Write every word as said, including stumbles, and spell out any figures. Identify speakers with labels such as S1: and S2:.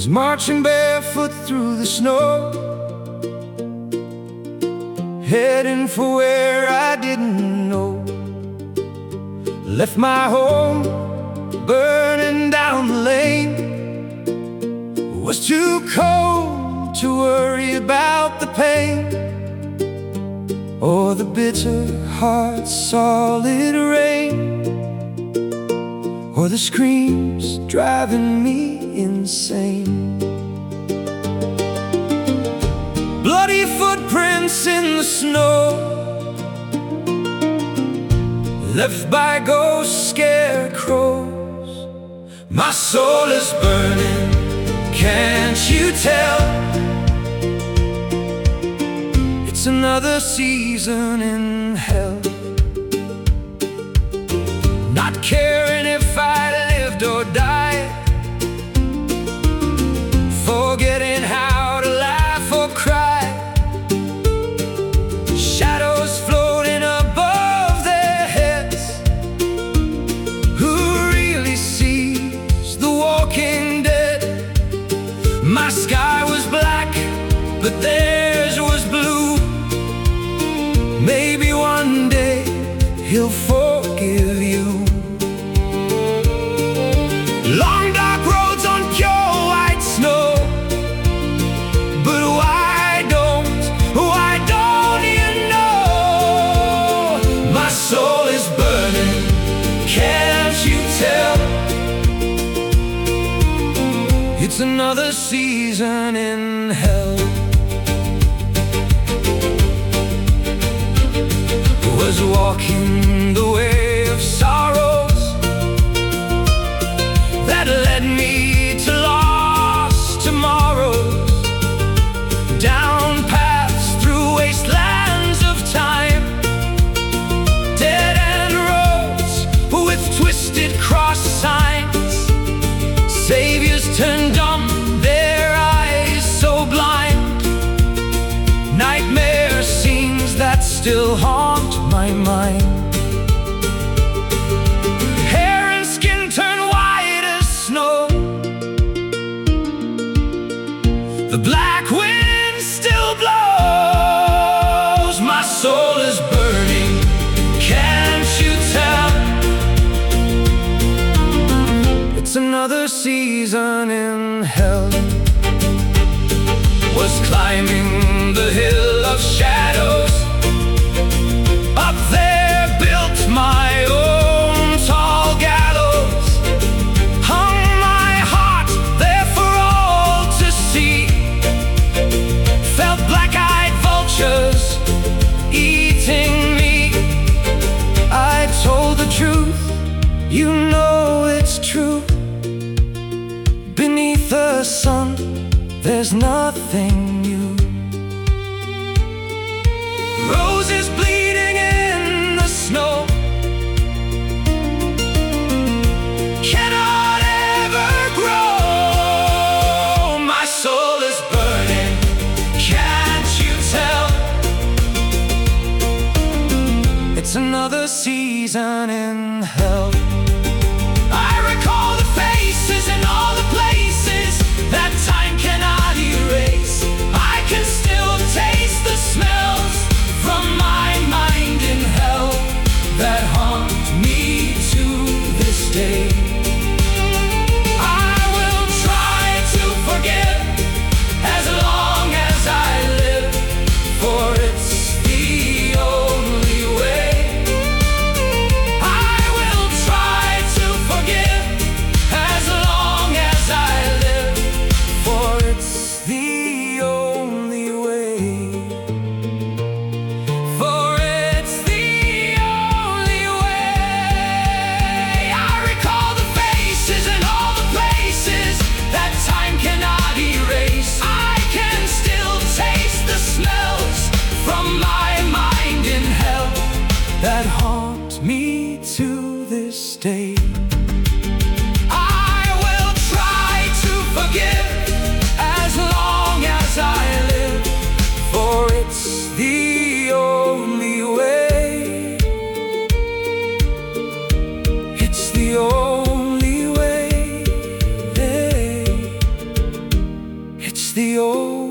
S1: was marching barefoot through the snow, heading for where I didn't know. Left my home burning down the lane. Was too cold to worry about the pain, or the bitter hard solid rain, or the screams driving me insane. Bloody footprints in the snow, left by ghost scarecrows. My soul is burning, can't you tell? It's another season in hell. Not caring if I lived or died, forgetting how to laugh or cry. Shadows floating above their heads. Who really sees the walking dead? My sky was black, but theirs was blue. Maybe one day he'll forgive you. Long dark roads on pure white snow, but why don't, why don't you know? My soul is burning, can't you tell? It's another season in hell. Was walking the way of sorrows that led me to lost tomorrows, down paths through wastelands of time, dead end roads with twisted cross signs. Saviors turned dumb, their eyes so blind. Nightmare scenes that still haunt my mind. Hair and skin turn white as snow. The black wind still blows. My soul is burning, can't you tell? It's another season in hell. Was climbing the hill of shadows. Up there built my own tall gallows. Hung my heart there for all to see. Felt black-eyed vultures eating me. I told the truth, you know it's true. Beneath the sun, there's nothing new. Roses bleeding in the snow cannot ever grow. My soul is burning, can't you tell? It's another season in hell. I recall the faces and all the places that time cannot erase. I can still taste the smells from my mind in hell that haunt me to this day. I will try to forget as long as I live, for it's the only way. I will try the old